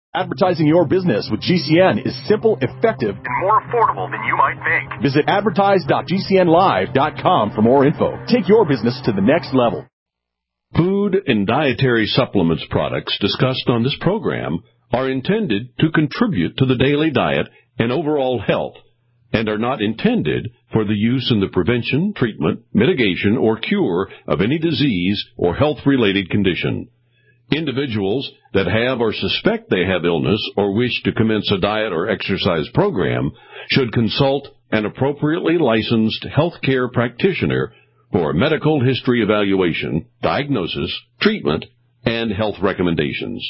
Advertising your business with GCN is simple, effective, and more affordable than you might think. Visit advertise.gcnlive.com for more info. Take your business to the next level. Food and dietary supplements products discussed on this program are intended to contribute to the daily diet and overall health and are not intended for the use in the prevention, treatment, mitigation, or cure of any disease or health-related condition. Individuals that have or suspect they have illness or wish to commence a diet or exercise program should consult an appropriately licensed healthcare practitioner for a medical history evaluation, diagnosis, treatment, and health recommendations.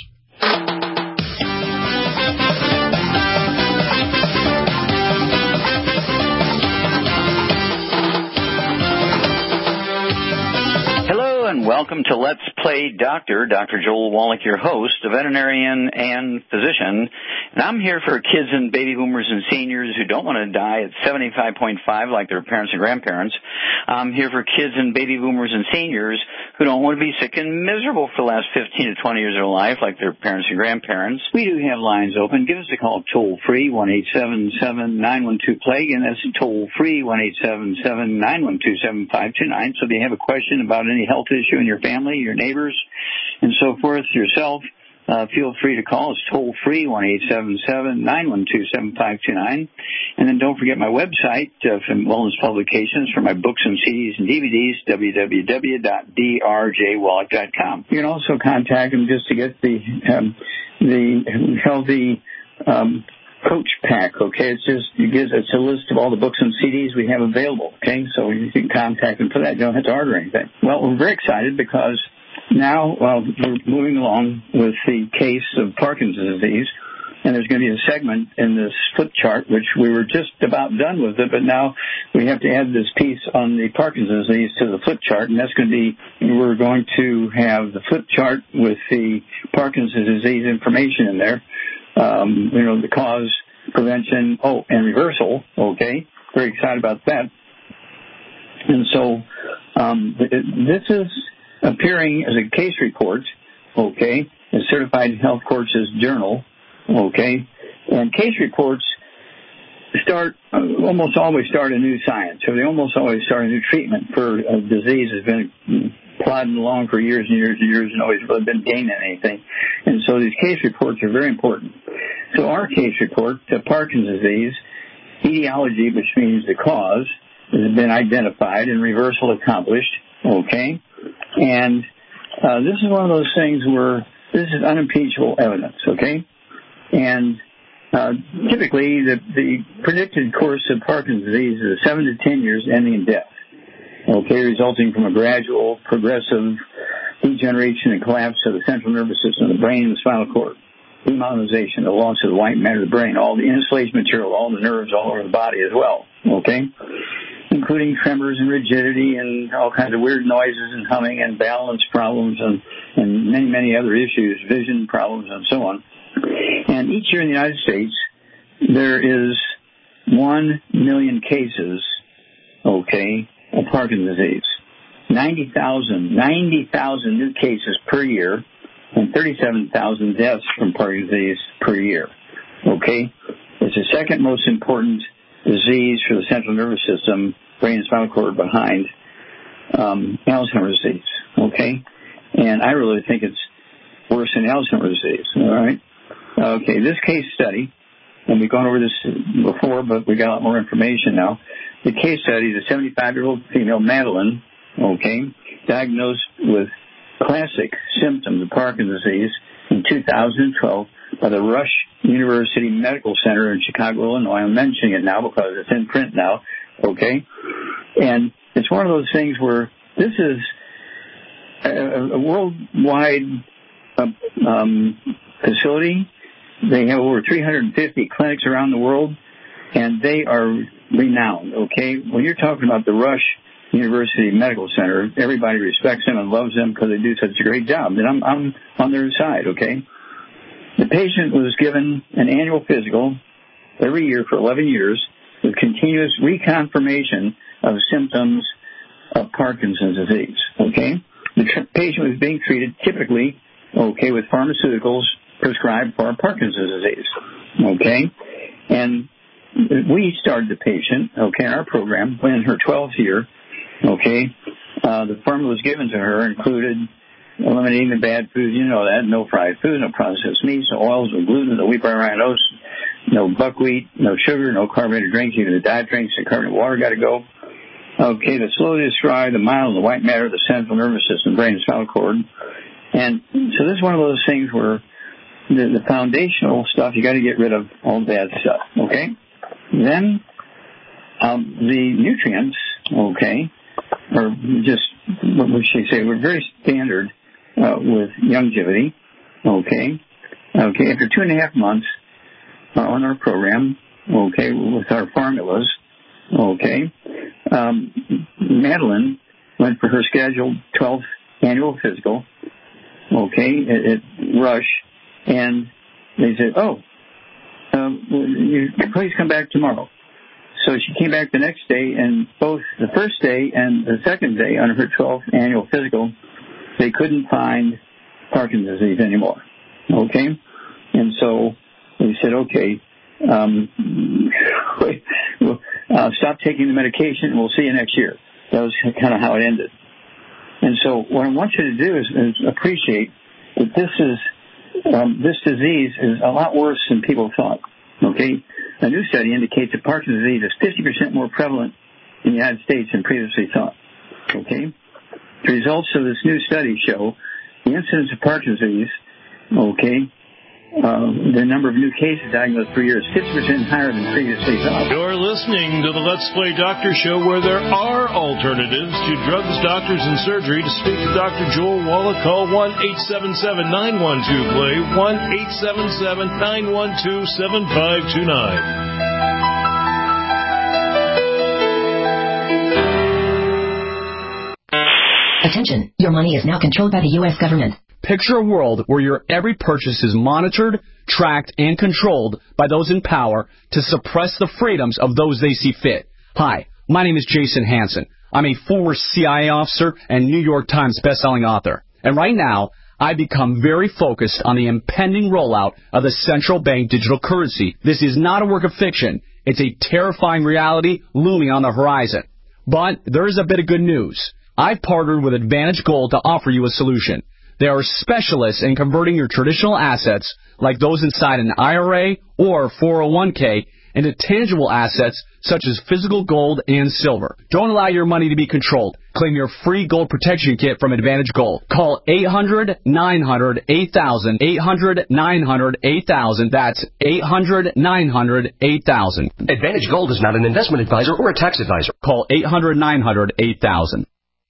And welcome to Let's Play Doctor. Dr. Joel Wallach, your host, a veterinarian and physician. And I'm here for kids and baby boomers and seniors who don't want to die at 75.5 like their parents and grandparents. I'm here for kids and baby boomers and seniors who don't want to be sick and miserable for the last 15 to 20 years of their life like their parents and grandparents. We do have lines open. Give us a call toll-free, 1-877-912-PLAGUE, and that's toll-free, 1-877-912-7529. So if you have a question about any health issue in your family, your neighbors, and so forth, yourself, feel free to call us toll-free, 1-877-912-7529. And then don't forget my website from Wellness Publications for my books and CDs and DVDs, www.drjwallach.com. You can also contact them just to get the healthy coach pack, okay? It's a list of all the books and CDs we have available, okay? So you can contact them for that. You don't have to order anything. Well, we're very excited because now we're moving along with the case of Parkinson's disease, and there's going to be a segment in this flip chart, which we were just about done with it, but now we have to add this piece on the Parkinson's disease to the flip chart, and that's going to be, we're going to have the flip chart with the Parkinson's disease information in there. The cause, prevention, and reversal, okay? Very excited about that. And so this is appearing as a case report, okay, in Certified Health Courses Journal, okay? And case reports almost always start a new science, or they almost always start a new treatment for a disease that's been plodding along for years and years and years and always really been gaining anything. And so these case reports are very important. So our case report, Parkinson's disease, etiology, which means the cause, has been identified and reversal accomplished, okay? And this is one of those things where this is unimpeachable evidence, okay? And typically the predicted course of Parkinson's disease is 7 to 10 years ending in death, okay, resulting from a gradual, progressive degeneration and collapse of the central nervous system, the brain and the spinal cord, demyelinization, the loss of the white matter of the brain, all the insulation material, all the nerves all over the body as well, okay, including tremors and rigidity and all kinds of weird noises and humming and balance problems and many, many other issues, vision problems and so on. And each year in the United States, there is 1 million cases, okay, of Parkinson's disease. 90,000 new cases per year and 37,000 deaths from Parkinson's disease per year, okay? It's the second most important disease for the central nervous system, brain and spinal cord behind Alzheimer's disease, okay? And I really think it's worse than Alzheimer's disease, all right? Okay, this case study, and we've gone over this before, but we got a lot more information now. The case study is a 75-year-old female, Madeline, okay, diagnosed with classic symptoms of Parkinson's disease in 2012 by the Rush University Medical Center in Chicago, Illinois. I'm mentioning it now because it's in print now, okay? And it's one of those things where this is a worldwide facility. They have over 350 clinics around the world, and they are renowned, okay? When you're talking about the Rush University Medical Center, everybody respects them and loves them because they do such a great job. And I'm on their side, okay? The patient was given an annual physical every year for 11 years with continuous reconfirmation of symptoms of Parkinson's disease, okay? The patient was being treated typically, okay, with pharmaceuticals prescribed for Parkinson's disease. Okay? And we started the patient, okay, in our program in her 12th year. Okay? The formulas given to her included eliminating the bad foods, you know that, no fried food, no processed meats, no oils, no gluten, no wheat, bran, oats, no buckwheat, no sugar, no carbonated drinks, even the diet drinks, the carbonated water got to go. Okay, the slowly destroy the mild, the white matter, the central nervous system, brain, and spinal cord. And so this is one of those things where the foundational stuff, you got to get rid of all the bad stuff, okay? Then the nutrients, okay, are just, what we should say, we're very standard with longevity, okay? Okay, after 2.5 months on our program, okay, with our formulas, okay, Madeline went for her scheduled 12th annual physical, okay, at Rush, and they said, you please come back tomorrow. So she came back the next day, and both the first day and the second day on her 12th annual physical, they couldn't find Parkinson's disease anymore, okay? And so they said, okay, stop taking the medication, and we'll see you next year. That was kind of how it ended. And so what I want you to do is appreciate that this disease is a lot worse than people thought, okay? A new study indicates that Parkinson's disease is 50% more prevalent in the United States than previously thought, okay? The results of this new study show the incidence of Parkinson's disease, okay, the number of new cases diagnosed per year is 50% higher than previously thought. You're listening to the Let's Play Doctor Show, where there are alternatives to drugs, doctors, and surgery. To speak to Dr. Joel Wallach, call 1-877-912-PLAY, 1-877-912-7529. Attention, your money is now controlled by the U.S. government. Picture a world where your every purchase is monitored, tracked, and controlled by those in power to suppress the freedoms of those they see fit. Hi, my name is Jason Hansen. I'm a former CIA officer and New York Times bestselling author. And right now, I've become very focused on the impending rollout of the central bank digital currency. This is not a work of fiction. It's a terrifying reality looming on the horizon. But there is a bit of good news. I've partnered with Advantage Gold to offer you a solution. They are specialists in converting your traditional assets, like those inside an IRA or 401k, into tangible assets such as physical gold and silver. Don't allow your money to be controlled. Claim your free gold protection kit from Advantage Gold. Call 800-900-8000, 800-900-8000. That's 800-900-8000. Advantage Gold is not an investment advisor or a tax advisor. Call 800-900-8000.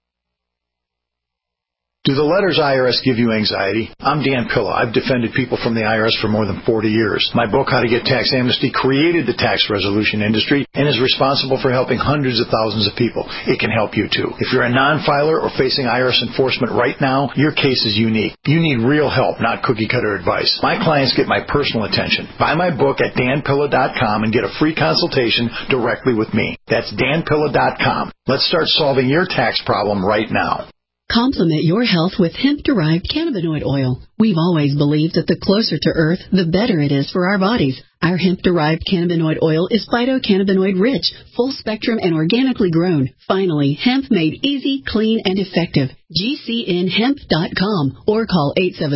Do the letters IRS give you anxiety? I'm Dan Pilla. I've defended people from the IRS for more than 40 years. My book, How to Get Tax Amnesty, created the tax resolution industry and is responsible for helping hundreds of thousands of people. It can help you too. If you're a non-filer or facing IRS enforcement right now, your case is unique. You need real help, not cookie-cutter advice. My clients get my personal attention. Buy my book at danpilla.com and get a free consultation directly with me. That's danpilla.com. Let's start solving your tax problem right now. Complement your health with hemp-derived cannabinoid oil. We've always believed that the closer to Earth, the better it is for our bodies. Our hemp-derived cannabinoid oil is phytocannabinoid rich, full-spectrum, and organically grown. Finally, hemp made easy, clean, and effective. GCNhemp.com or call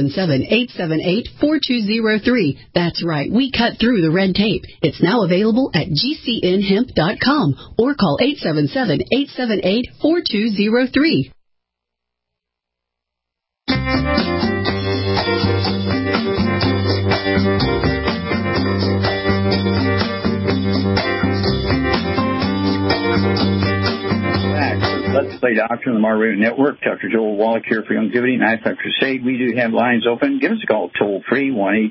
877-878-4203. That's right, we cut through the red tape. It's now available at GCNhemp.com or call 877-878-4203. Let's Play Doctor on the Mar Radio Network. Dr. Joel Wallach here for Longevity and iFactor Crusade. We do have lines open. Give us a call toll-free,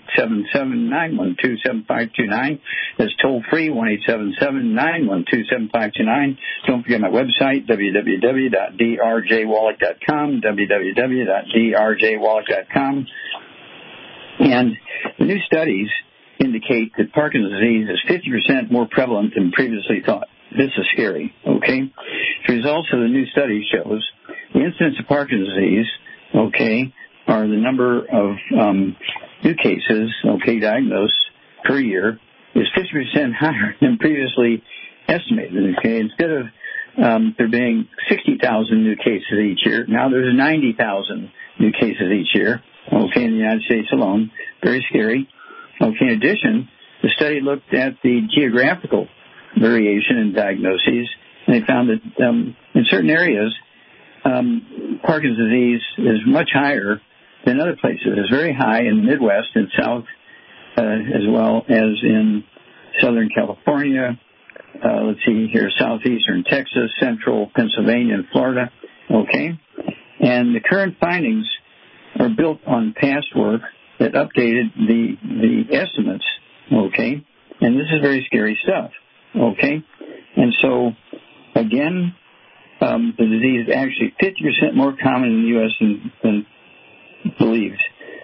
1-877-912-7529. That's toll-free, 1-877-912-7529. Don't forget my website, www.drjwallach.com, www.drjwallach.com. And the new studies indicate that Parkinson's disease is 50% more prevalent than previously thought. This is scary, okay? The results of the new study shows the incidence of Parkinson's disease, okay, are the number of new cases, diagnosed per year is 50% higher than previously estimated. Instead of there being 60,000 new cases each year, now there's 90,000 new cases each year. In the United States alone, very scary. In addition, the study looked at the geographical variation in diagnoses, and they found that in certain areas, Parkinson's disease is much higher than other places. It's very high in the Midwest and South, as well as in Southern California. Let's see here, southeastern Texas, central Pennsylvania, and Florida. And the current findings are built on past work that updated the estimates. And this is very scary stuff. And so, again, the disease is actually 50% more common in the U.S. than believed.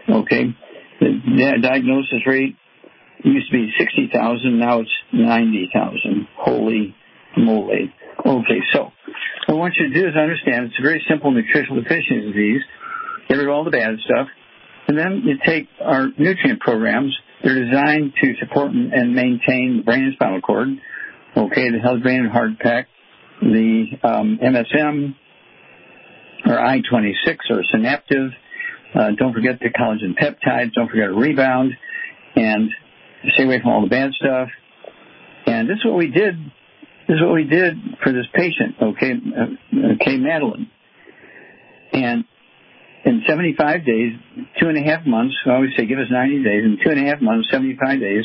The diagnosis rate used to be 60,000, now it's 90,000. Holy moly. So what I want you to do is understand it's a very simple nutritional deficiency disease. Get rid of all the bad stuff. And then you take our nutrient programs. They're designed to support and maintain the brain and spinal cord. The healthy brain and heart pack, the MSM, or I-26, or Synaptive. Don't forget the collagen peptides. Don't forget a rebound. And stay away from all the bad stuff. And this is what we did. This is what we did for this patient, Madeline. And in 75 days, 2.5 months, I always say give us 90 days. In 2.5 months, 75 days,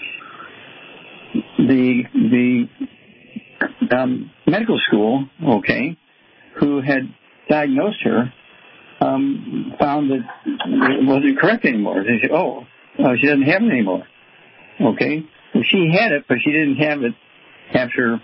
the medical school, who had diagnosed her, found that it wasn't correct anymore. They said, she doesn't have it anymore. Well, she had it, but she didn't have it after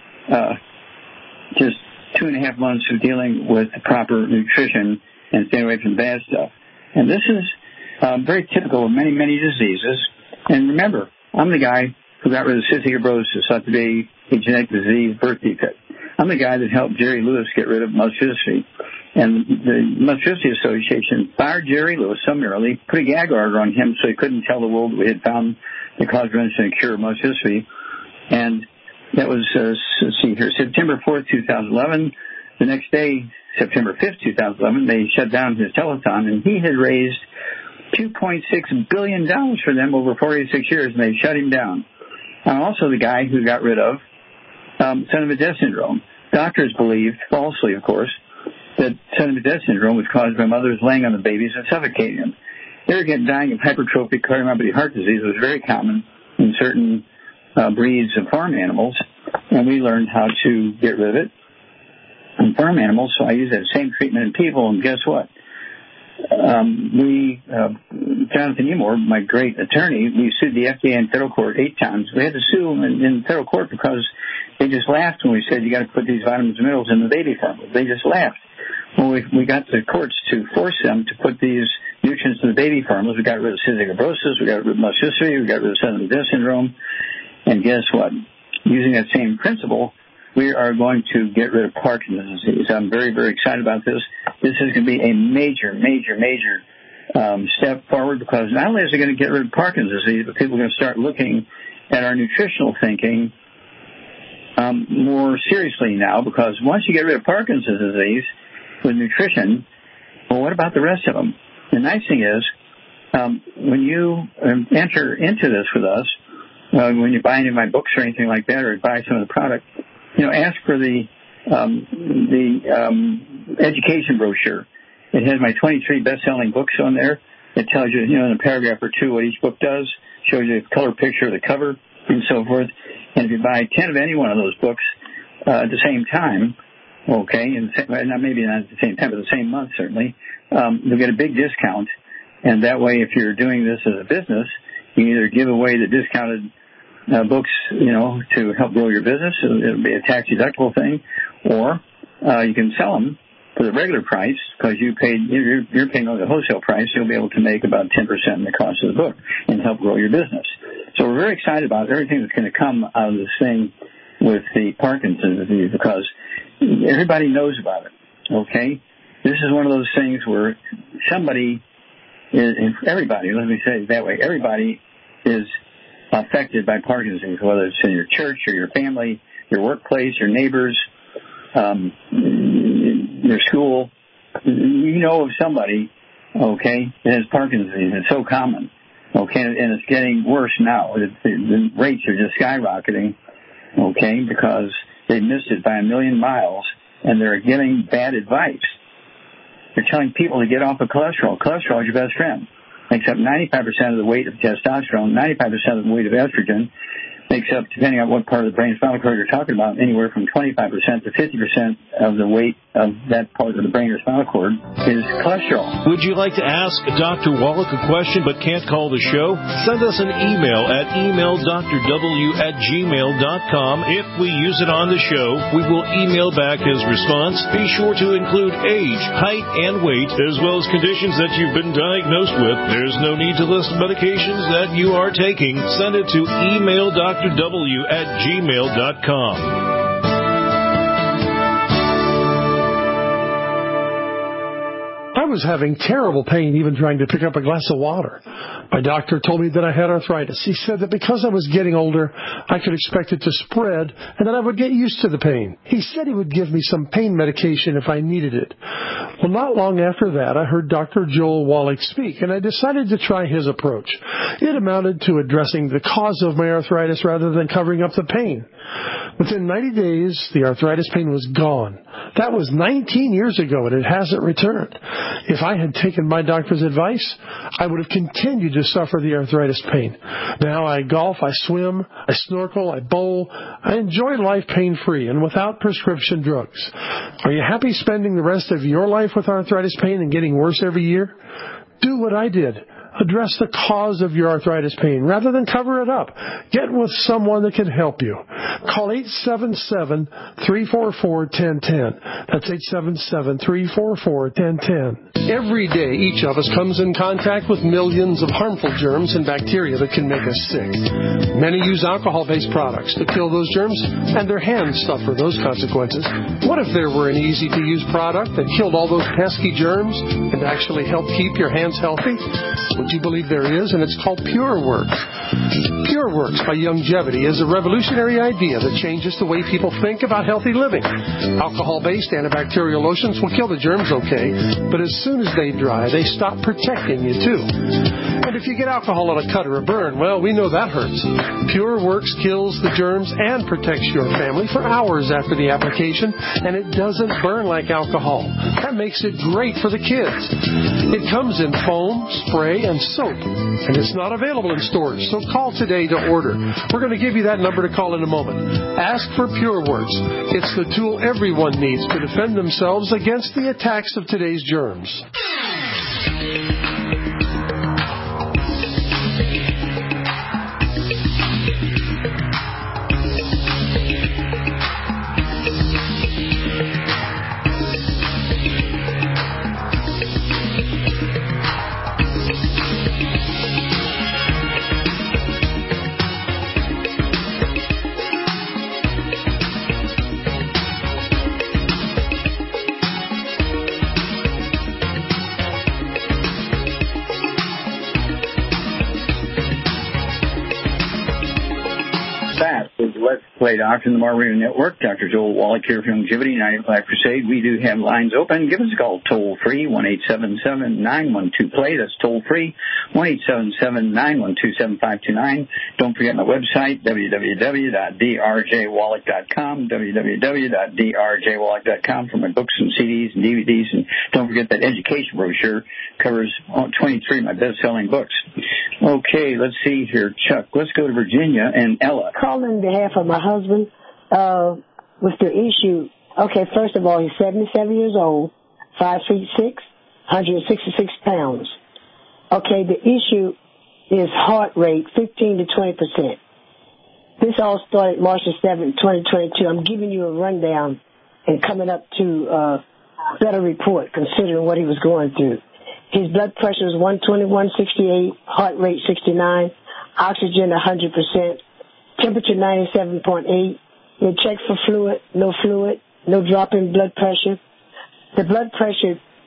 just 2.5 months of dealing with the proper nutrition and staying away from bad stuff. And this is very typical of many, many diseases. And remember, I'm the guy who got rid of cystic fibrosis, thought to be a genetic disease, birth defect. I'm the guy that helped Jerry Lewis get rid of muscular dystrophy. And the Muscular Dystrophy Association fired Jerry Lewis summarily, put a gag order on him so he couldn't tell the world we had found the cause, prevention, and cure of muscular dystrophy. And that was, September 4th, 2011. The next day, September 5th, 2011, they shut down his telethon, and he had raised $2.6 billion for them over 46 years, and they shut him down. I'm also the guy who got rid of son-of-a-death syndrome. Doctors believed, falsely of course, that son-of-a-death syndrome was caused by mothers laying on the babies and suffocating them. They were dying of hypertrophic cardiomyopathy heart disease. It was very common in certain breeds of farm animals, and we learned how to get rid of it in farm animals, so I use that same treatment in people, and guess what? Jonathan Emore, my great attorney, we sued the FDA in federal court 8 times. We had to sue them in federal court because they just laughed when we said you got to put these vitamins and minerals in the baby formula. They just laughed. Well, we got the courts to force them to put these nutrients in the baby formulas. We got rid of cystic fibrosis, we got rid of muscular dystrophy, we got rid of son-of-a-death syndrome, and guess what? Using that same principle, we are going to get rid of Parkinson's disease. I'm very, very excited about this. This is going to be a major step forward, because not only is it going to get rid of Parkinson's disease, but people are going to start looking at our nutritional thinking more seriously now, because once you get rid of Parkinson's disease with nutrition, well, what about the rest of them? The nice thing is, when you enter into this with us, when you buy any of my books or anything like that, or buy some of the product, ask for the education brochure. It has my 23 best-selling books on there. It tells you, in a paragraph or two what each book does, shows you the color picture of the cover, and so forth. And if you buy 10 of any one of those books at the same time, and maybe not at the same time, but the same month certainly, you'll get a big discount. And that way, if you're doing this as a business, you can either give away the discounted books, to help grow your business. It'll be a tax-deductible thing, or you can sell them for the regular price, because you're paying the wholesale price. You'll be able to make about 10% in the cost of the book and help grow your business. So we're very excited about everything that's going to come out of this thing with the Parkinson's disease, because everybody knows about it. This is one of those things where somebody everybody, let me say it that way, everybody is affected by Parkinson's, whether it's in your church or your family, your workplace, your neighbors, your school. You know of somebody, okay, that has Parkinson's. It's so common, okay, and it's getting worse now. The rates are just skyrocketing, okay, because they missed it by a million miles, and they're giving bad advice. They're telling people to get off of cholesterol. Cholesterol is your best friend. Makes up 95% of the weight of testosterone, 95% of the weight of estrogen. Makes up, depending on what part of the brain spinal cord you're talking about, anywhere from 25% to 50% of the weight of that part of the brain or spinal cord is cholesterol. Would you like to ask Dr. Wallach a question but can't call the show? Send us an email at emaildrw@gmail.com. If we use it on the show, we will email back his response. Be sure to include age, height, and weight, as well as conditions that you've been diagnosed with. There's no need to list medications that you are taking. Send it to emaildrw@gmail.com. I was having terrible pain even trying to pick up a glass of water. My doctor told me that I had arthritis. He said that because I was getting older, I could expect it to spread and that I would get used to the pain. He said he would give me some pain medication if I needed it. Well, not long after that, I heard Dr. Joel Wallach speak, and I decided to try his approach. It amounted to addressing the cause of my arthritis rather than covering up the pain. Within 90 days, the arthritis pain was gone. That was 19 years ago, and it hasn't returned. If I had taken my doctor's advice, I would have continued to suffer the arthritis pain. Now I golf, I swim, I snorkel, I bowl. I enjoy life pain-free and without prescription drugs. Are you happy spending the rest of your life with arthritis pain and getting worse every year? Do what I did. Address the cause of your arthritis pain rather than cover it up. Get with someone that can help you. Call 877-344-1010. That's 877-344-1010. Every day, each of us comes in contact with millions of harmful germs and bacteria that can make us sick. Many use alcohol-based products to kill those germs, and their hands suffer those consequences. What if there were an easy-to-use product that killed all those pesky germs and actually helped keep your hands healthy? Would you believe there is? And it's called PureWorks. PureWorks by Youngevity is a revolutionary idea that changes the way people think about healthy living. Alcohol-based antibacterial lotions will kill the germs okay, but as soon as they dry, they stop protecting you too. And if you get alcohol on a cut or a burn, well, we know that hurts. PureWorks kills the germs and protects your family for hours after the application, and it doesn't burn like alcohol. That makes it great for the kids. It comes in foam, spray, and soap, and it's not available in stores, so call today to order. We're going to give you that number to call in a moment. Ask for PureWorks. It's the tool everyone needs to defend themselves against the attacks of today's germs. Let's Play Doctor in the Mar Radio Network. Dr. Joel Wallach here from Longevity 95 Crusade. We do have lines open. Give us a call toll-free, 1-877-912-PLAY. That's toll-free, 1-877-912-7529. Don't forget my website, www.drjwallach.com, www.drjwallach.com for my books and CDs and DVDs. And don't forget that education brochure covers 23 of my best-selling books. Okay, let's see here. Chuck, let's go to Virginia and Ella. Calling on behalf of my husband with the issue. Okay, first of all, he's 77 years old, 5'6", 166 pounds. Okay, the issue is heart rate, 15 to 20%. This all started March the 7th, 2022. I'm giving you a rundown and coming up to a better report considering what he was going through. His blood pressure is 120/168, heart rate 69, oxygen 100%, temperature 97.8. They checked for fluid, no drop in blood pressure. The blood pressure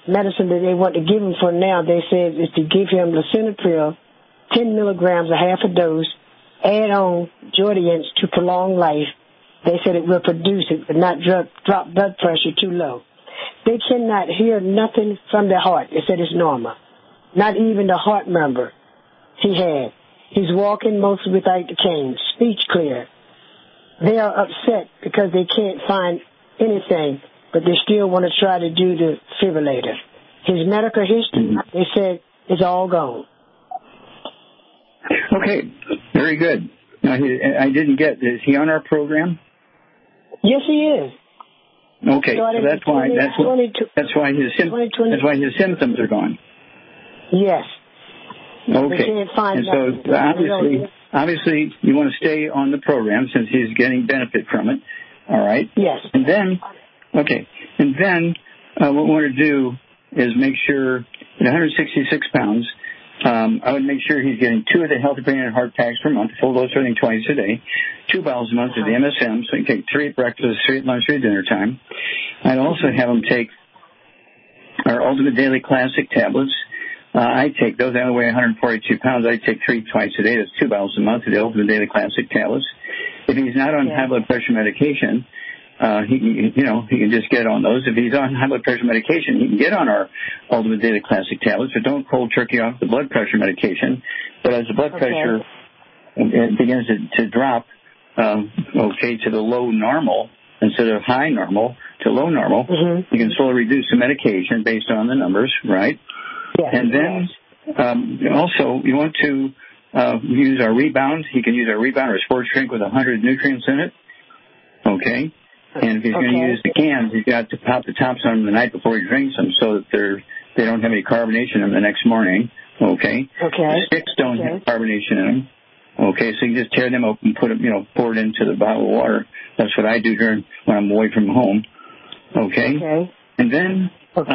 medicine that they want to give him for now, they said, is to give him lisinopril, 10 milligrams, a half a dose, add on Jardiance to prolong life. They said it will produce it, but not drop blood pressure too low. They cannot hear nothing from the heart. They said it's normal. Not even the heart murmur he had. He's walking mostly without the cane, speech clear. They are upset because they can't find anything, but they still want to try to do the defibrillator. His medical history, they said, is all gone. Okay, very good. Now, I didn't get, is he on our program? Yes, he is. Okay, so that's why his symptoms are gone. Yes. Okay. They can't find and so obviously you want to stay on the program since he's getting benefit from it. All right. Yes. And then what we want to do is make sure at 166 pounds. I would make sure he's getting 2 of the Healthy Brain and Heart packs per month, full dose everything twice a day, 2 bottles a month of the MSM, so he can take 3 at breakfast, 3 at lunch, 3 at dinner time. I'd also have him take our Ultimate Daily Classic tablets. I take those. I only weigh 142 pounds. I take 3 twice a day. That's 2 bottles a month of the Ultimate Daily Classic tablets. If he's not on high blood pressure medication, he can just get on those. If he's on high blood pressure medication, he can get on our Ultimate Daily Classic tablets, but don't cold turkey off the blood pressure medication. But as the blood pressure begins to drop, to the low normal, instead of high normal to low normal, you can slowly reduce the medication based on the numbers, right? Yes. And then also you want to use our Rebound. He can use our Rebound or Sports Drink with 100 nutrients in it. Okay. And if he's going to use the cans, he's got to pop the tops on them the night before he drinks them so that they don't have any carbonation in them the next morning. Okay. The sticks don't have carbonation in them. Okay, so you just tear them up and put them, pour it into the bottle of water. That's what I do when I'm away from home. Okay. And then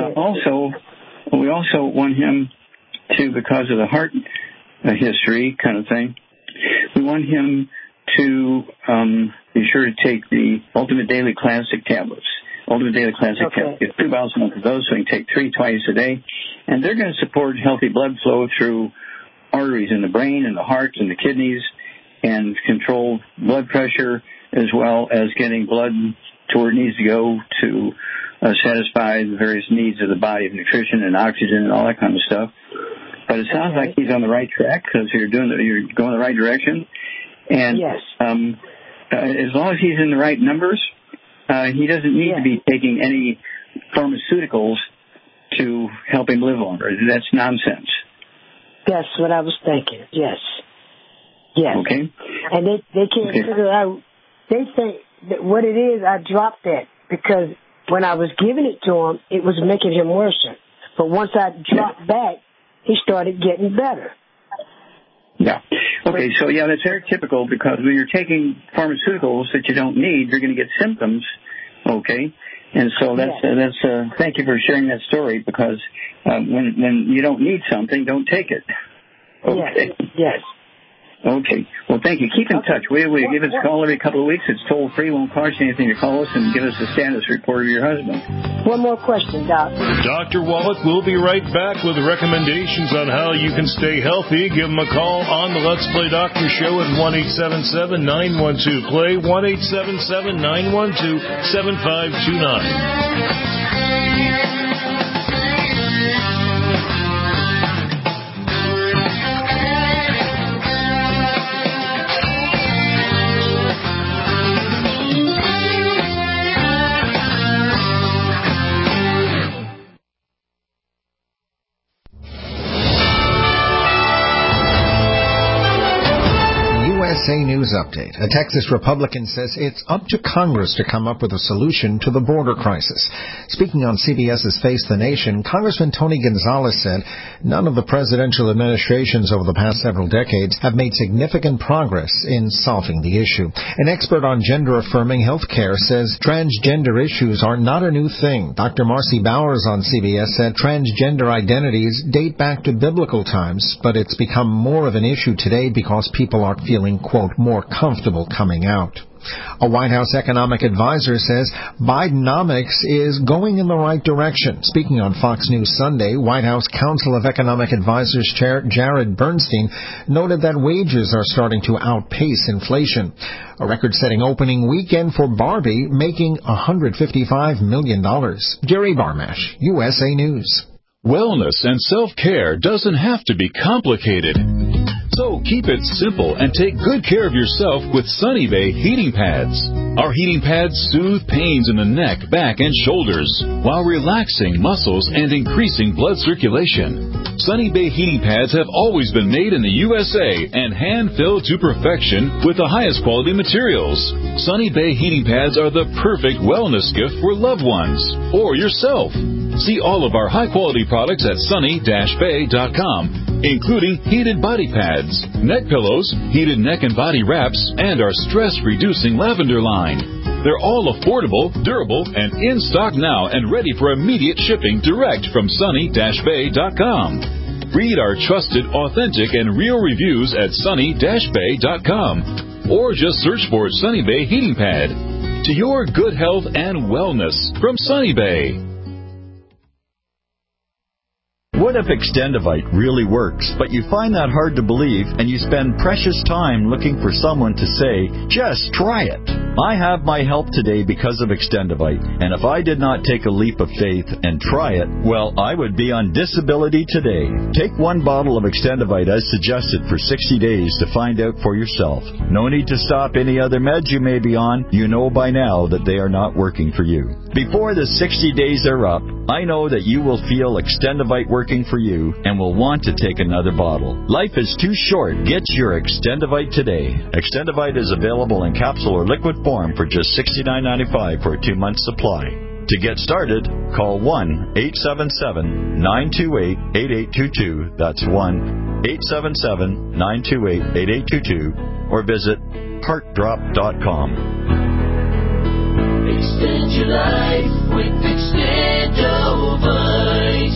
we also want him to, because of the heart history kind of thing, we want him to be sure to take the Ultimate Daily Classic tablets. Ultimate Daily Classic tablets. Get 2 bottles a month of those, so he can take 3 twice a day. And they're going to support healthy blood flow through arteries in the brain and the heart and the kidneys and control blood pressure, as well as getting blood to where it needs to go to satisfy the various needs of the body of nutrition and oxygen and all that kind of stuff. But it sounds like he's on the right track because you're going the right direction. And as long as he's in the right numbers, he doesn't need to be taking any pharmaceuticals to help him live longer. That's nonsense. That's what I was thinking. Yes. Okay. And they can't figure out. They think that what it is, I dropped that because when I was giving it to him, it was making him worse. But once I dropped back, he started getting better. Yeah. Okay, so that's very typical because when you're taking pharmaceuticals that you don't need, you're going to get symptoms. Okay. And so that's thank you for sharing that story because when you don't need something, don't take it. Okay. Yes. Okay. Well, thank you. Keep in touch. We give us a call every couple of weeks. It's toll free. Won't cost you anything to call us and give us a status report of your husband. One more question, Doc. Dr. Wallach will be right back with recommendations on how you can stay healthy. Give him a call on the Let's Play Doctor Show at 1-877-912-PLAY, 1-877-912-7529. USA News Update. A Texas Republican says it's up to Congress to come up with a solution to the border crisis. Speaking on CBS's Face the Nation, Congressman Tony Gonzalez said none of the presidential administrations over the past several decades have made significant progress in solving the issue. An expert on gender-affirming health care says transgender issues are not a new thing. Dr. Marcy Bowers on CBS said transgender identities date back to biblical times, but it's become more of an issue today because people are feeling, quote, more comfortable coming out. A White House economic advisor says Bidenomics is going in the right direction. Speaking on Fox News Sunday, White House Council of Economic Advisors Chair Jared Bernstein noted that wages are starting to outpace inflation. A record-setting opening weekend for Barbie, making $155 million. Jerry Barmash, USA News. Wellness and self-care doesn't have to be complicated. So keep it simple and take good care of yourself with Sunny Bay heating pads. Our heating pads soothe pains in the neck, back, and shoulders while relaxing muscles and increasing blood circulation. Sunny Bay heating pads have always been made in the USA and hand-filled to perfection with the highest quality materials. Sunny Bay heating pads are the perfect wellness gift for loved ones or yourself. See all of our high-quality products at sunny-bay.com, including heated body pads, neck pillows, heated neck and body wraps, and our stress-reducing lavender line. They're all affordable, durable, and in stock now and ready for immediate shipping direct from sunny-bay.com. Read our trusted, authentic, and real reviews at sunny-bay.com, or just search for Sunny Bay Heating Pad. To your good health and wellness from Sunny Bay. What if Extendivite really works, but you find that hard to believe and you spend precious time looking for someone to say, just try it? I have my help today because of Extendivite, and if I did not take a leap of faith and try it, well, I would be on disability today. Take one bottle of Extendivite as suggested for 60 days to find out for yourself. No need to stop any other meds you may be on. You know by now that they are not working for you. Before the 60 days are up, I know that you will feel Extendivite working for you and will want to take another bottle. Life is too short. Get your Extendivite today. Extendivite is available in capsule or liquid form for just $69.95 for a 2-month supply. To get started, call 1-877-928-8822. That's 1-877-928-8822. Or visit heartdrop.com. Extend your life with Extendovite.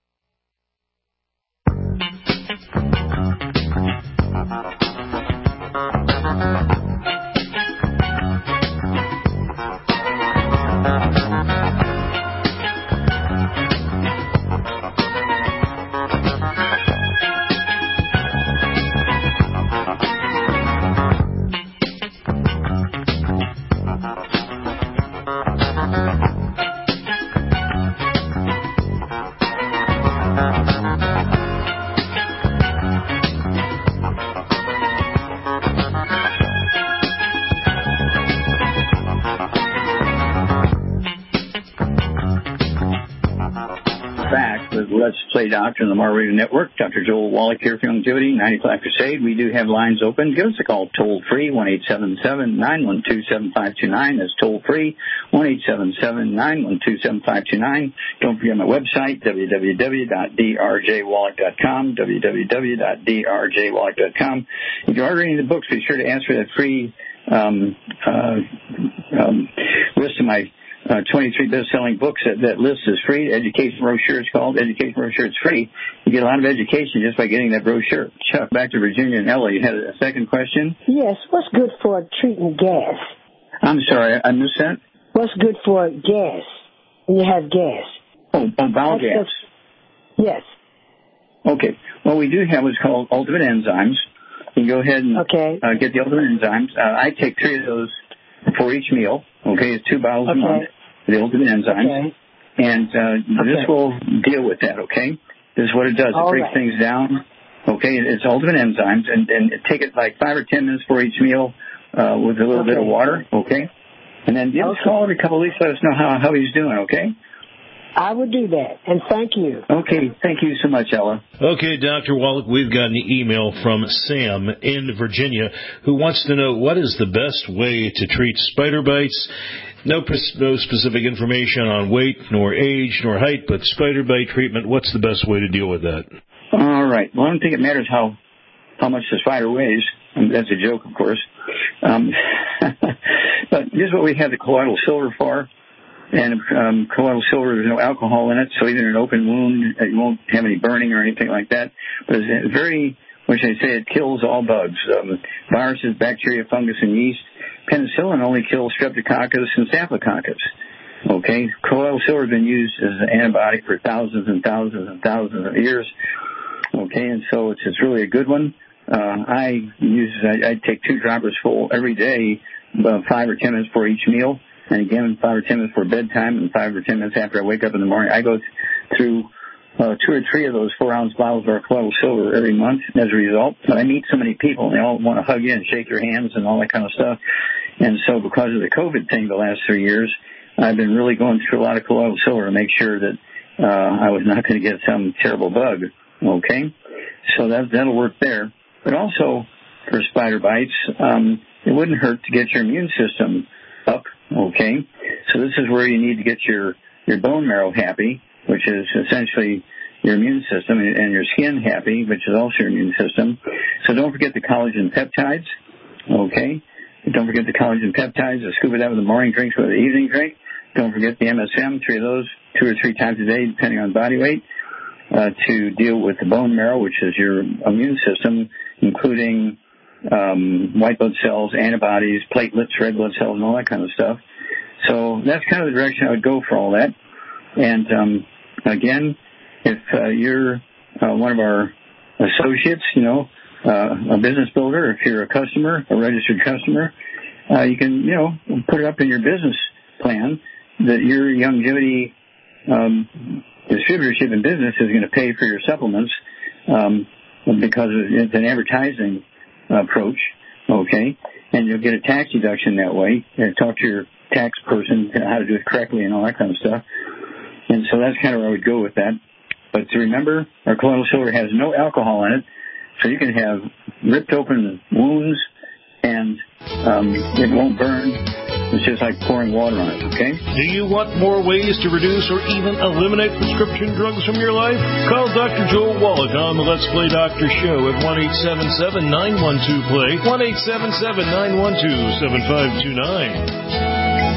Let's Play Doctor on the Mar Radio Network. Dr. Joel Wallach here for Longevity, 95 Crusade. We do have lines open. Give us a call toll-free, 1-877-912-7529. That's toll-free, 1-877-912-7529. Don't forget my website, www.drjwallach.com, www.drjwallach.com. If you're ordering the books, be sure to ask for that free list of my 23 best-selling books. That list is free. Education brochure is called. Education brochure. It's free. You get a lot of education just by getting that brochure. Chuck, back to Virginia and Ella. You had a second question? Yes. What's good for treating gas? I'm sorry, I missed that. What's good for gas when you have gas? Oh, bowel gas. Yes. Okay. Well, we do have what's called ultimate enzymes. You can go ahead and get the ultimate enzymes. I take 3 of those for each meal. Okay, it's 2 bottles a month, the ultimate enzymes. Okay. And this will deal with that, okay? This is what it does. It breaks things down. Okay, it's ultimate enzymes. And take it like 5 or 10 minutes for each meal with a little bit of water, okay? And then give us a call every couple of weeks. Let us know how he's doing, okay? I would do that, and thank you. Okay, thank you so much, Ella. Okay, Dr. Wallach, we've got an email from Sam in Virginia who wants to know what is the best way to treat spider bites. No specific information on weight, nor age, nor height, but spider bite treatment. What's the best way to deal with that? All right. Well, I don't think it matters how much the spider weighs. That's a joke, of course. But here's what we have the colloidal silver for. And colloidal silver, there's no alcohol in it, so even in an open wound, you won't have any burning or anything like that. But it's very, what should I say, it kills all bugs. Viruses, bacteria, fungus, and yeast. penicillin only kills Streptococcus and Staphylococcus. Okay, colloidal silver has been used as an antibiotic for thousands and thousands and thousands of years. Okay, and so it's really a good one. I take 2 droppers full every day, about 5 or 10 minutes before each meal, and again 5 or 10 minutes before bedtime, and 5 or 10 minutes after I wake up in the morning. I go through 2 or 3 of those 4-ounce bottles of our colloidal silver every month as a result. But I meet so many people, and they all want to hug you and shake your hands and all that kind of stuff. And so because of the COVID thing the last 3 years, I've been really going through a lot of colloidal silver to make sure that I was not going to get some terrible bug. Okay? So that'll work there. But also for spider bites, it wouldn't hurt to get your immune system up. Okay? So this is where you need to get your bone marrow happy, which is essentially your immune system, and your skin happy, which is also your immune system. So don't forget the collagen peptides. Okay? Don't forget the collagen peptides, the scuba dive with the morning drinks with the evening drink. Don't forget the MSM, 3 of those, 2 or 3 times a day, depending on body weight, to deal with the bone marrow, which is your immune system, including white blood cells, antibodies, platelets, red blood cells, and all that kind of stuff. So that's kind of the direction I would go for all that. And again, if you're one of our associates, a business builder, if you're a customer, a registered customer, you can, put it up in your business plan that your longevity distributorship in business is going to pay for your supplements because it's an advertising approach, okay? And you'll get a tax deduction that way. Talk to your tax person how to do it correctly and all that kind of stuff. And so that's kind of where I would go with that. But to remember, our colloidal silver has no alcohol in it, so you can have ripped open wounds and it won't burn. It's just like pouring water on it, okay? Do you want more ways to reduce or even eliminate prescription drugs from your life? Call Dr. Joel Wallach on the Let's Play Doctor Show at 1-877-912-PLAY, 1-877-912-7529.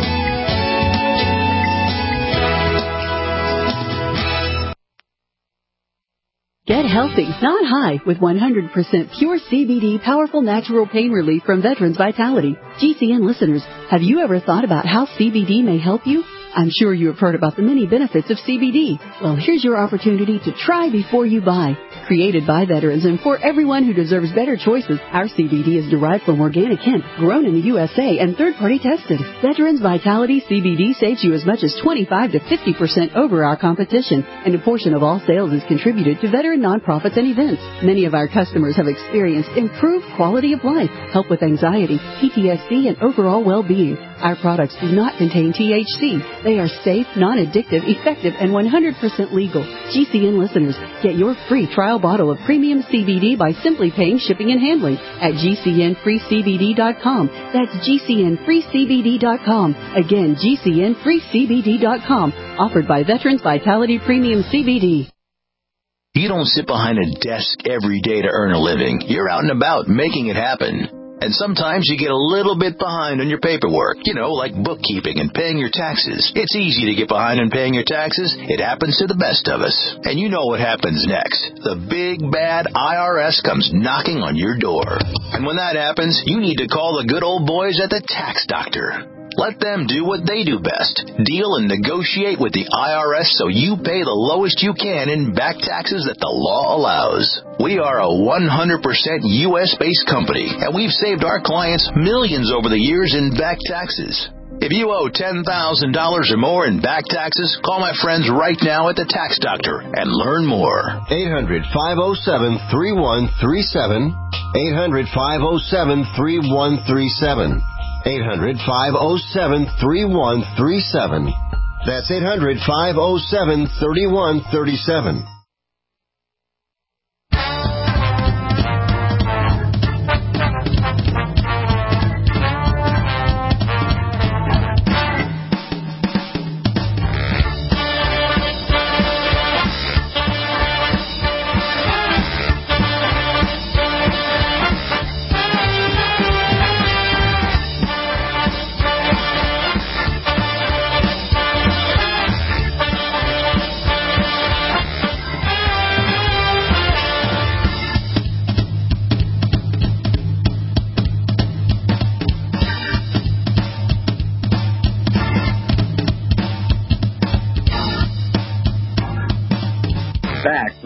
Get healthy, not high, with 100% pure CBD powerful natural pain relief from Veterans Vitality. GCN listeners, have you ever thought about how CBD may help you? I'm sure you have heard about the many benefits of CBD. Well, here's your opportunity to try before you buy. Created by veterans and for everyone who deserves better choices, our CBD is derived from organic hemp, grown in the USA, and third-party tested. Veterans Vitality CBD saves you as much as 25 to 50% over our competition, and a portion of all sales is contributed to veteran nonprofits and events. Many of our customers have experienced improved quality of life, help with anxiety, PTSD, and overall well-being. Our products do not contain THC. They are safe, non-addictive, effective, and 100% legal. GCN listeners, get your free trial bottle of premium CBD by simply paying shipping and handling at GCNFreeCBD.com. That's GCNFreeCBD.com. Again, GCNFreeCBD.com. Offered by Veterans Vitality Premium CBD. You don't sit behind a desk every day to earn a living. You're out and about making it happen. And sometimes you get a little bit behind on your paperwork, like bookkeeping and paying your taxes. It's easy to get behind on paying your taxes. It happens to the best of us. And you know what happens next. The big, bad IRS comes knocking on your door. And when that happens, you need to call the good old boys at the Tax Doctor. Let them do what they do best. Deal and negotiate with the IRS so you pay the lowest you can in back taxes that the law allows. We are a 100% U.S.-based company, and we've saved our clients millions over the years in back taxes. If you owe $10,000 or more in back taxes, call my friends right now at the Tax Doctor and learn more. 800-507-3137. 800-507-3137. 800-507-3137. That's 800-507-3137.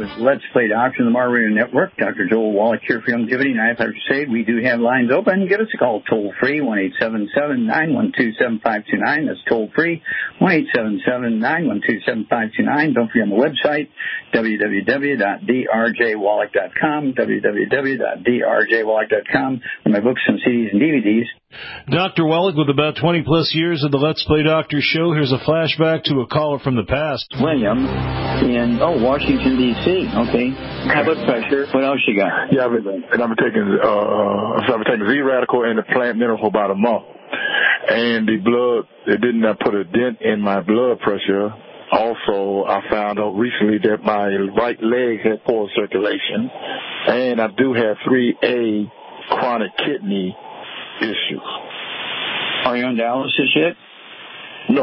Let's Play Doctor in the Mar Radio Network. Dr. Joel Wallach here for Longevity. And I have to say, we do have lines open. Give us a call toll-free, 1-877-912-7529. That's toll-free, 1-877-912-7529. Don't forget on the website, www.drjwallach.com, www.drjwallach.com, for my books and CDs and DVDs. Dr. Wallach, with about 20-plus years of the Let's Play Doctor show, here's a flashback to a caller from the past. William in, Washington, D.C. Okay. High blood pressure. What else you got? Yeah, I've been taking Z-Radical and the plant mineral for about a month. And the blood, it didn't put a dent in my blood pressure. Also, I found out recently that my right leg had poor circulation. And I do have 3A chronic kidney issues. Are you on dialysis yet? No.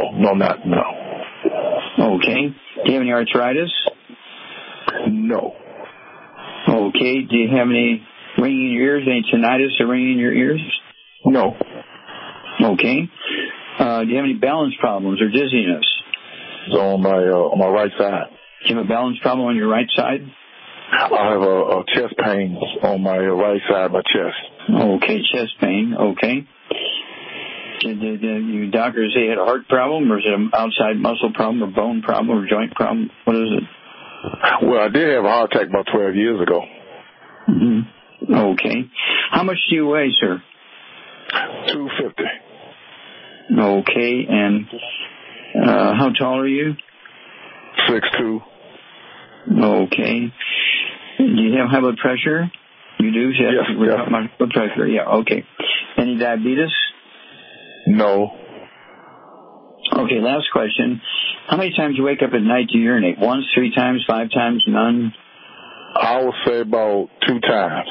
Okay. Do you have any arthritis? No. Okay. Do you have any ringing in your ears, any tinnitus or ringing in your ears? No. Okay. Do you have any balance problems or dizziness? It's on my right side. Do you have a balance problem on your right side? I have a chest pain on my right side of my chest. Okay, chest pain. Okay. Did your doctor say you had a heart problem, or is it an outside muscle problem, or bone problem, or joint problem? What is it? Well, I did have a heart attack about 12 years ago. Mm-hmm. Okay. How much do you weigh, sir? 250. Okay, and how tall are you? 6'2". Okay. Do you have high blood pressure? You do? Yes. High blood pressure, yeah, okay. Any diabetes? No. Okay, last question. How many times do you wake up at night to urinate? Once, 3 times, 5 times, none? I would say about 2 times.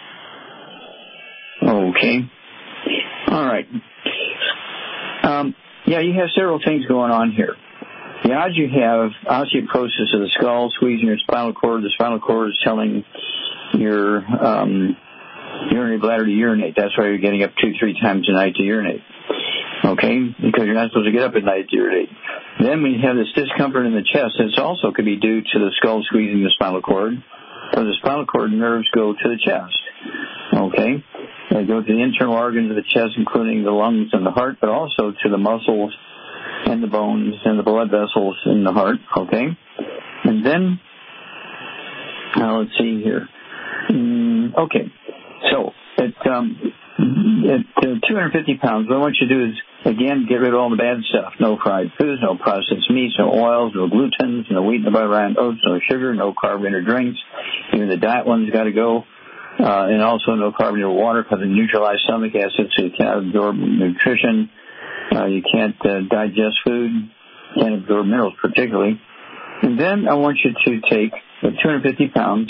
Okay. All right. Yeah, you have several things going on here. The odds you have osteoporosis of the skull, squeezing your spinal cord. The spinal cord is telling your urinary bladder to urinate. That's why you're getting up 2-3 times a night to urinate. Okay? Because you're not supposed to get up at night to urinate. Then when you have this discomfort in the chest, this also could be due to the skull squeezing the spinal cord. So the spinal cord nerves go to the chest. Okay? They go to the internal organs of the chest, including the lungs and the heart, but also to the muscles and the bones and the blood vessels in the heart. Okay? And then, let's see here. Okay. So, at 250 pounds, what I want you to do is, again, get rid of all the bad stuff. No fried foods, no processed meats, no oils, no glutens, no wheat, no butter, and oats, no sugar, no carbonated drinks. Even the diet one's got to go. And also no carbonated water because it neutralizes stomach acid, so you can't absorb nutrition. You can't digest food. You can't absorb minerals particularly. And then I want you to take, at 250 pounds,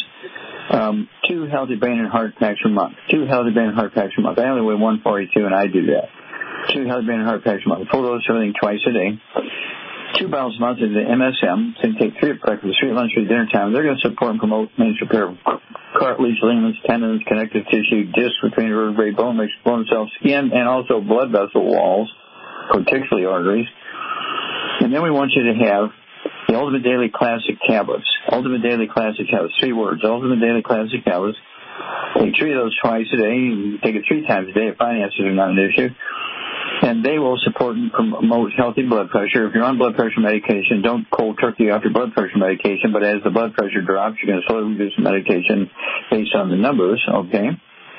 2 healthy brain and heart packs a month. 2 healthy brain and heart packs a month. I only weigh 142, and I do that. 2 healthy brain and heart packs a month. Full dose of everything twice a day. 2 bottles a month of the MSM. So you take 3 at breakfast, 3 at lunch, 3 at dinner time. They're going to support and promote maintenance repair of cartilage, ligaments, tendons, connective tissue, discs between vertebrae, bone mix, bone cells, skin, and also blood vessel walls, particularly arteries. And then we want you to have the Ultimate Daily Classic tablets. Ultimate Daily Classic tablets. 3 words. Ultimate Daily Classic tablets. Take 3 of those twice a day. You take it 3 times a day if finances are not an issue. And they will support and promote healthy blood pressure. If you're on blood pressure medication, don't cold turkey off your blood pressure medication, but as the blood pressure drops, you're going to slowly reduce the medication based on the numbers, okay?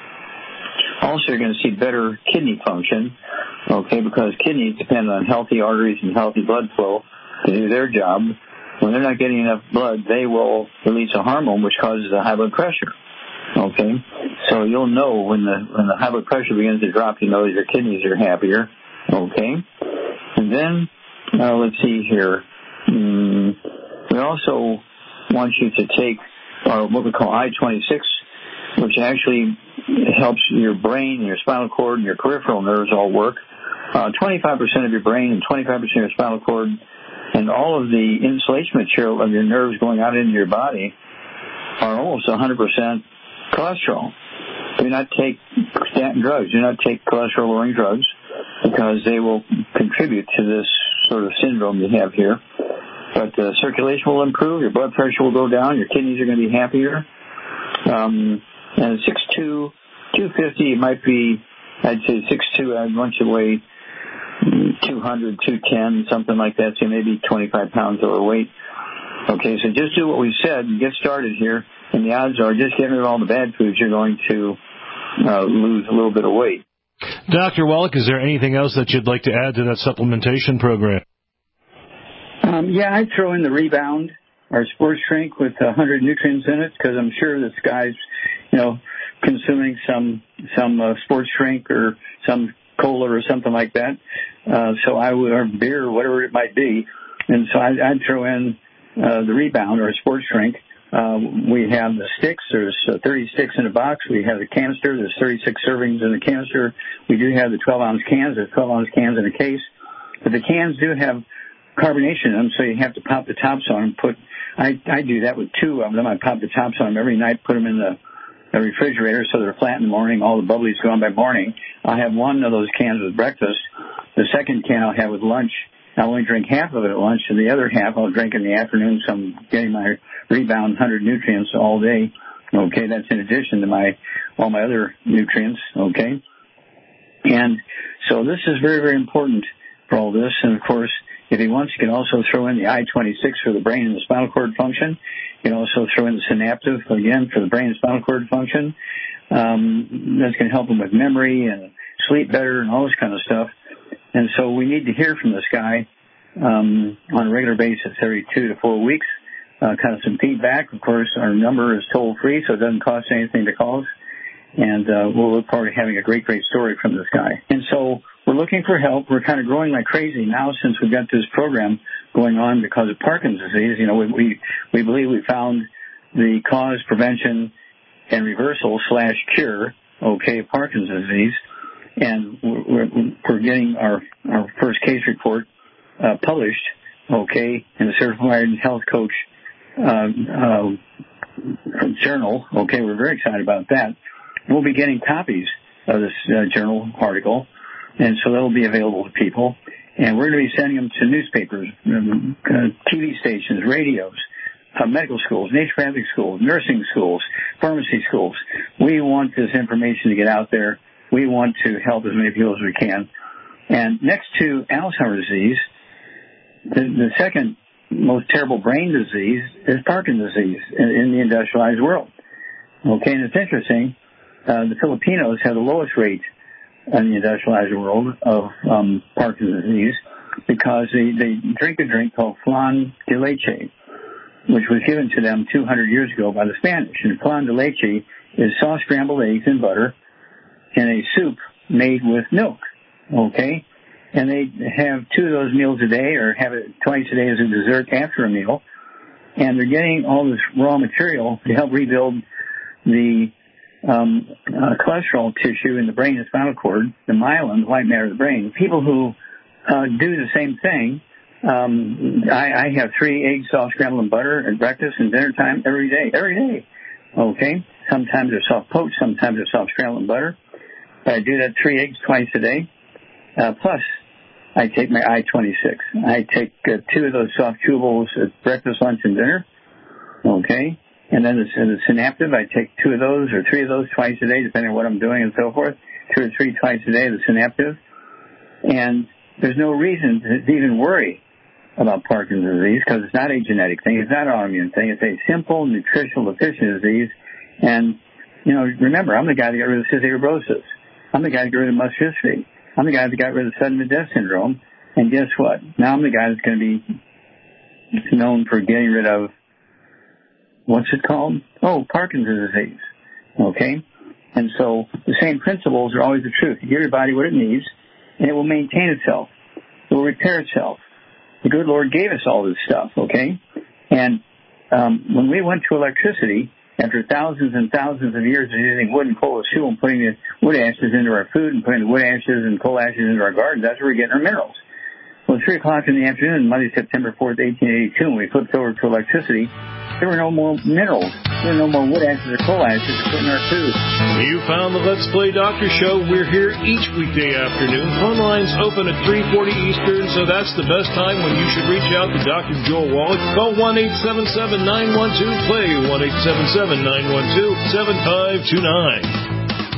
Also, you're going to see better kidney function, okay, because kidneys depend on healthy arteries and healthy blood flow to do their job. When they're not getting enough blood, they will release a hormone which causes a high blood pressure. Okay, so you'll know when the high blood pressure begins to drop, you know that your kidneys are happier. Okay, and then let's see here. We also want you to take what we call I-26, which actually helps your brain and your spinal cord and your peripheral nerves all work. 25% of your brain and 25% of your spinal cord and all of the insulation material of your nerves going out into your body are almost 100% cholesterol. Do not take statin drugs. Do not take cholesterol-lowering drugs because they will contribute to this sort of syndrome you have here. But circulation will improve, your blood pressure will go down, your kidneys are going to be happier. And 6'2", 250, it might be, I'd say 6'2", I'd want you to weigh 200, 210, something like that, so maybe 25 pounds overweight. Okay, so just do what we said and get started here, and the odds are just getting rid of all the bad foods, you're going to lose a little bit of weight. Dr. Wallach, is there anything else that you'd like to add to that supplementation program? Yeah, I'd throw in the Rebound, our sports drink with 100 nutrients in it, because I'm sure this guy's, consuming some sports drink or some cola or something like that. Or beer or whatever it might be. And so I'd throw in the Rebound or a sports drink. We have the sticks. There's 30 sticks in a box. We have the canister. There's 36 servings in the canister. We do have the 12-ounce cans. There's 12-ounce cans in a case. But the cans do have carbonation in them, so you have to pop the tops on them. I do that with 2 of them. I pop the tops on them every night, put them in the refrigerator so they're flat in the morning. All the bubbly's gone by morning. I'll have one of those cans with breakfast. The second can I'll have with lunch. I'll only drink half of it at lunch, and the other half I'll drink in the afternoon, so I'm getting my Rebound 100 nutrients all day. Okay, that's in addition to all my other nutrients, okay? And so this is very, very important for all this. And, of course, if he wants, he can also throw in the I-26 for the brain and the spinal cord function. You can also throw in the Synaptive, again, for the brain and spinal cord function. That's going to help him with memory and sleep better and all this kind of stuff. And so we need to hear from this guy on a regular basis every 2 to 4 weeks, kind of some feedback. Of course, our number is toll-free, so it doesn't cost anything to call us. And we'll look forward to having a great, great story from this guy. And so we're looking for help. We're kind of growing like crazy now since we've got this program going on because of Parkinson's disease. We believe we found the cause, prevention, and reversal / cure, of Parkinson's disease. And we're getting our first case report published, in the Certified Health Coach journal. We're very excited about that. We'll be getting copies of this journal article, and so they'll be available to people. And we're going to be sending them to newspapers, TV stations, radios, medical schools, naturopathic schools, nursing schools, pharmacy schools. We want this information to get out there. We want to help as many people as we can. And next to Alzheimer's disease, the second most terrible brain disease is Parkinson's disease in the industrialized world. And it's interesting. The Filipinos have the lowest rate in the industrialized world of Parkinson's disease because they drink a drink called flan de leche, which was given to them 200 years ago by the Spanish. And flan de leche is soft scrambled eggs and butter in a soup made with milk, And they have 2 of those meals a day or have it twice a day as a dessert after a meal. And they're getting all this raw material to help rebuild the cholesterol tissue in the brain and spinal cord, the myelin, the white matter of the brain. People who do the same thing, I have 3 eggs soft scrambled in butter at breakfast and dinner time every day. Sometimes they're soft poached, sometimes they're soft scrambled in butter. But I do that 3 eggs twice a day. Plus, I take my I-26. I take 2 of those soft chewables at breakfast, lunch, and dinner. And then the Synaptive, I take 2 of those or 3 of those twice a day, depending on what I'm doing and so forth. 2 or 3 twice a day, the Synaptive. And there's no reason to even worry about Parkinson's disease because it's not a genetic thing. It's not an autoimmune thing. It's a simple nutritional deficiency disease. And, remember, I'm the guy that got rid of cystic fibrosis. I'm the guy that got rid of muscular dystrophy. I'm the guy that got rid of sudden death syndrome. And guess what? Now I'm the guy that's going to be known for getting rid of, what's it called? Parkinson's disease. And so the same principles are always the truth. You give your body what it needs, and it will maintain itself. It will repair itself. The good Lord gave us all this stuff, And when we went to electricity, after thousands and thousands of years of using wood and coal as fuel and putting the wood ashes into our food and putting the wood ashes and coal ashes into our gardens, that's where we're getting our minerals. Well, 3 o'clock in the afternoon, Monday, September 4th, 1882, when we flipped over to electricity, there were no more minerals. There were no more wood ashes or coal ashes to put in our food. You found the Let's Play Doctor Show. We're here each weekday afternoon. Phone lines open at 3:40 Eastern, so that's the best time when you should reach out to Dr. Joel Wallach. Call 1-877-912-PLAY, 1-877-912-7529.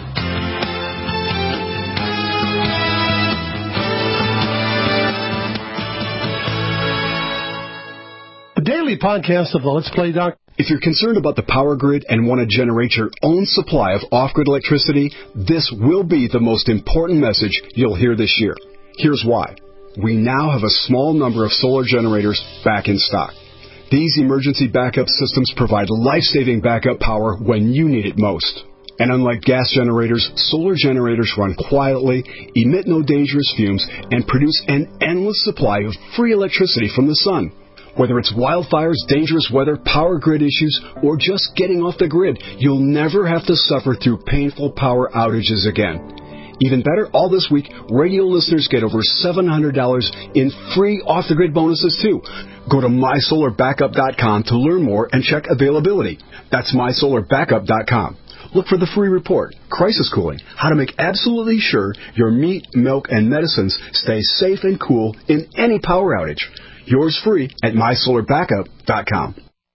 Daily podcast of the Let's Play Doc. If you're concerned about the power grid and want to generate your own supply of off-grid electricity, this will be the most important message you'll hear this year. Here's why. We now have a small number of solar generators back in stock. These emergency backup systems provide life-saving backup power when you need it most. And unlike gas generators, solar generators run quietly, emit no dangerous fumes, and produce an endless supply of free electricity from the sun. Whether it's wildfires, dangerous weather, power grid issues, or just getting off the grid, you'll never have to suffer through painful power outages again. Even better, all this week, radio listeners get over $700 in free off-the-grid bonuses, too. Go to mysolarbackup.com to learn more and check availability. That's mysolarbackup.com. Look for the free report, Crisis Cooling, how to make absolutely sure your meat, milk, and medicines stay safe and cool in any power outage. Yours free at mysolarbackup.com.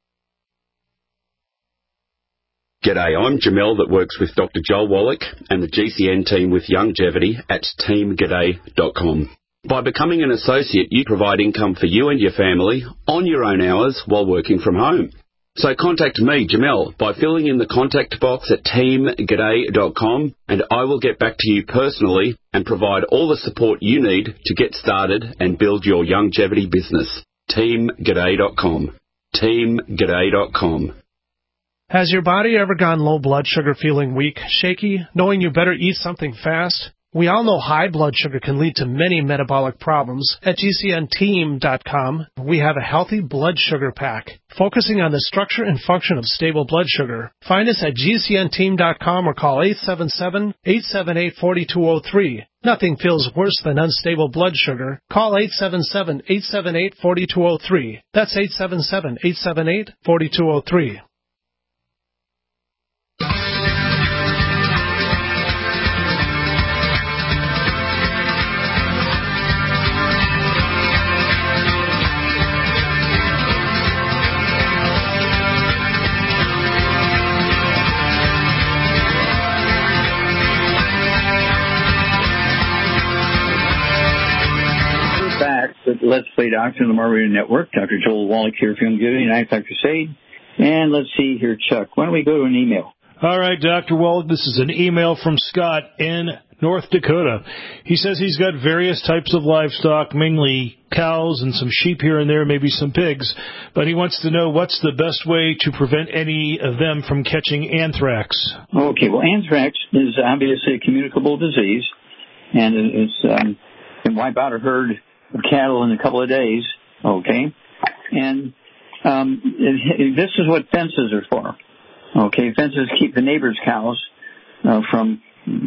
G'day, I'm Jamel that works with Dr. Joel Wallach and the GCN team with Longevity at teamg'day.com. By becoming an associate, you provide income for you and your family on your own hours while working from home. So contact me, Jamel, by filling in the contact box at teamg'day.com, and I will get back to you personally and provide all the support you need to get started and build your longevity business. teamg'day.com. teamg'day.com. Has your body ever gone low blood sugar, feeling weak, shaky, knowing you better eat something fast? We all know high blood sugar can lead to many metabolic problems. At GCNteam.com, we have a healthy blood sugar pack, focusing on the structure and function of stable blood sugar. Find us at GCNteam.com or call 877-878-4203. Nothing feels worse than unstable blood sugar. Call 877-878-4203. That's 877-878-4203. Let's Play Doctor on the Mar Radio Network. Dr. Joel Wallach here from Giving, Dr. Sade. And let's see here, Chuck. Why don't we go to an email? All right, Dr. Wallach, this is an email from Scott in North Dakota. He says he's got various types of livestock, mainly cows and some sheep here and there, maybe some pigs, but he wants to know what's the best way to prevent any of them from catching anthrax. Okay, well, anthrax is obviously a communicable disease, and it's can wipe out a herd of cattle in a couple of days, okay? And this is what fences are for, okay? Fences keep the neighbor's cows from,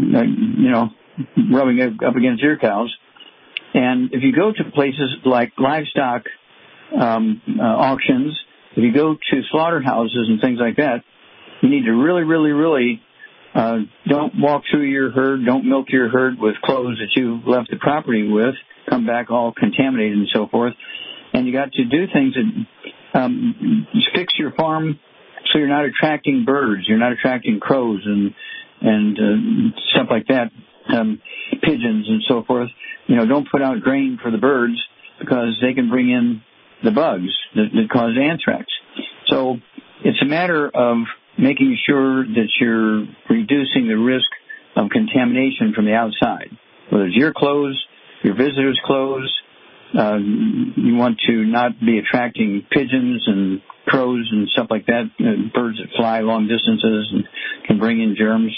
rubbing up against your cows. And if you go to places like livestock auctions, if you go to slaughterhouses and things like that, you need to really, really, really don't walk through your herd, don't milk your herd with clothes that you left the property with, come back all contaminated and so forth. And you got to do things that fix your farm so you're not attracting birds, you're not attracting crows and stuff like that, pigeons and so forth. Don't put out grain for the birds because they can bring in the bugs that cause anthrax. So it's a matter of making sure that you're reducing the risk of contamination from the outside, whether it's your clothes, your visitors' clothes. You want to not be attracting pigeons and crows and stuff like that, birds that fly long distances and can bring in germs.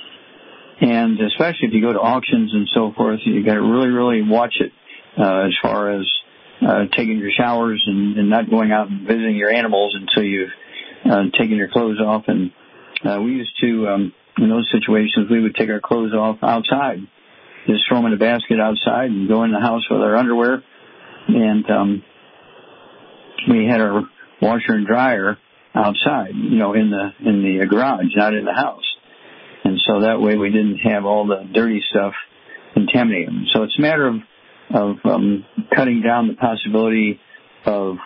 And especially if you go to auctions and so forth, you got to really, really watch it as far as taking your showers and not going out and visiting your animals until you've taken your clothes off. And we used to, in those situations, we would take our clothes off outside, just throw them in a basket outside and go in the house with our underwear and we had our washer and dryer outside, in the garage, not in the house. And so that way we didn't have all the dirty stuff contaminate them. So it's a matter of cutting down the possibility of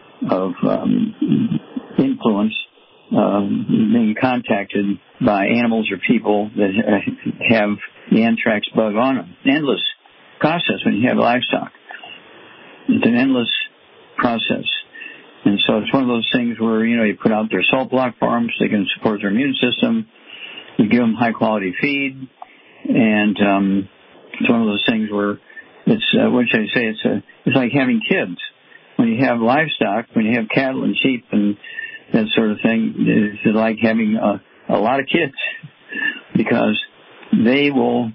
influence, being contacted by animals or people that have the anthrax bug on them. Endless process when you have livestock. It's an endless process. And so it's one of those things where, you put out their salt block for them so they can support their immune system. You give them high quality feed. And it's one of those things where it's, what should I say, it's like having kids. When you have livestock, when you have cattle and sheep and that sort of thing, it's like having a lot of kids, because they will,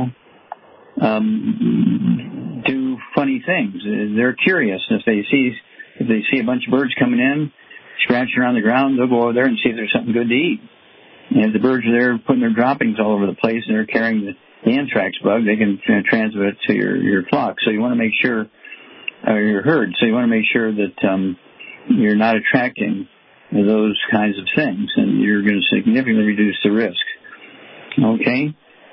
do funny things. They're curious. If they see a bunch of birds coming in, scratching around the ground, they'll go over there and see if there's something good to eat. And if the birds are there putting their droppings all over the place and they're carrying the anthrax bug, they can transmit it to your flock. So you want to make sure, or your herd. So you want to make sure that you're not attracting those kinds of things, and you're going to significantly reduce the risk. Okay?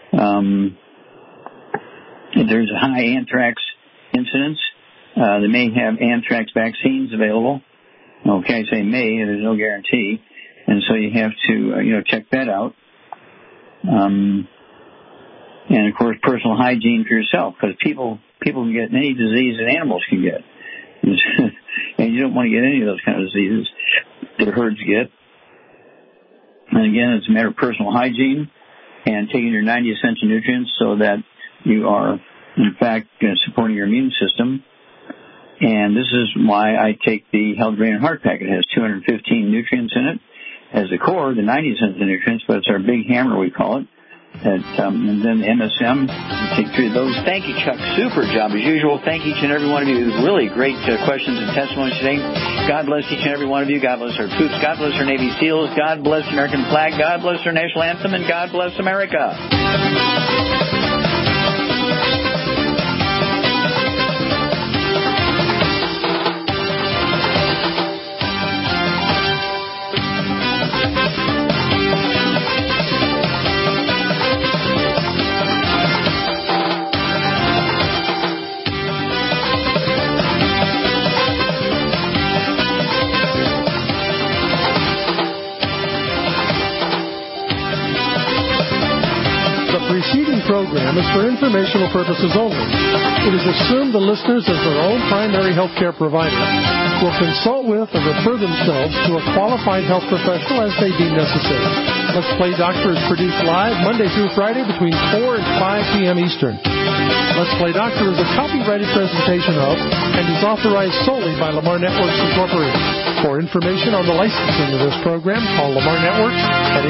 If there's a high anthrax incidence, they may have anthrax vaccines available. Okay, I say may, there's no guarantee. And so you have to, check that out. And of course, personal hygiene for yourself, because people can get any disease that animals can get. And you don't want to get any of those kind of diseases that herds get. And again, it's a matter of personal hygiene and taking your 90 essential nutrients so that you are, in fact, supporting your immune system. And this is why I take the Health, Brain, and Heart Pack. It has 215 nutrients in it as the core, the 90 essential nutrients, but it's our big hammer, we call it. And then the MSM, you take 3 of those. Thank you, Chuck. Super job as usual. Thank each and every one of you. Really great questions and testimonies today. God bless each and every one of you. God bless our troops. God bless our Navy SEALs. God bless the American flag. God bless our national anthem. And God bless America. Program is for informational purposes only. It is assumed the listeners, as their own primary health care provider, will consult with or refer themselves to a qualified health professional as they deem necessary. Let's Play Doctor is produced live Monday through Friday between 4 and 5 p.m. Eastern. Let's Play Doctor is a copyrighted presentation of and is authorized solely by Lamar Networks Incorporated. For information on the licensing of this program, call Lamar Networks at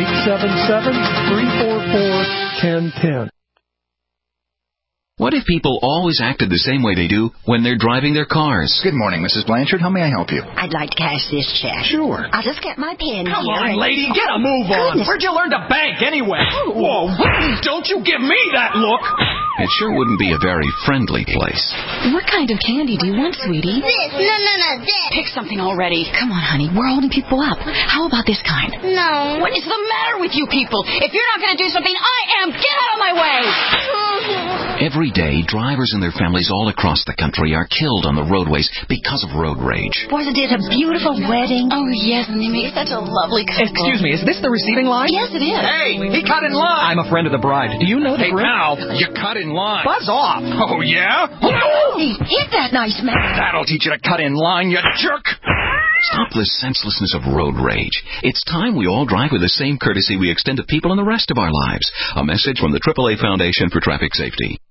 877-344-1010. What if people always acted the same way they do when they're driving their cars? Good morning, Mrs. Blanchard. How may I help you? I'd like to cash this check. Sure. I'll just get my pen Come here. on, lady, get a move on. Goodness. Where'd you learn to bank anyway? Whoa, don't you give me that look. It sure wouldn't be a very friendly place. What kind of candy do you want, sweetie? This. No, this. Pick something already. Come on, honey. We're holding people up. How about this kind? No. What is the matter with you people? If you're not going to do something, I am. Get out of my way. Every day, drivers and their families all across the country are killed on the roadways because of road rage. Wasn't it a beautiful wedding? Oh, yes, and they made such a lovely couple. Excuse me, is this the receiving line? Yes, it is. Hey, he cut in line. I'm a friend of the bride. Do you know the group? Hey, pal, you cut in line. Buzz off. Oh, yeah? He hit that nice man. That'll teach you to cut in line, you jerk. Stop the senselessness of road rage. It's time we all drive with the same courtesy we extend to people in the rest of our lives. A message from the AAA Foundation for Traffic Safety.